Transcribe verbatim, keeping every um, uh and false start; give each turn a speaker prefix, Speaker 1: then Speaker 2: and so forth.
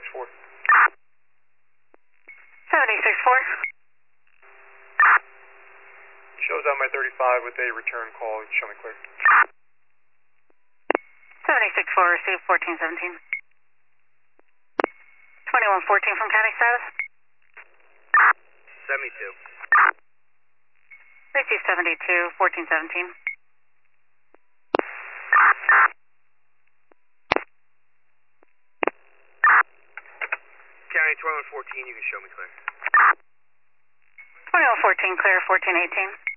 Speaker 1: four.
Speaker 2: seventy-six four.
Speaker 1: Shows on my thirty-five with a return call. Show me clear.
Speaker 2: seventy-six four, received fourteen seventeen. twenty-one fourteen from county status.
Speaker 3: seventy-two.
Speaker 2: Received seventy-two, fourteen seventeen.
Speaker 3: County twenty-one fourteen, you can show me clear.
Speaker 2: twenty-one fourteen, clear, fourteen eighteen.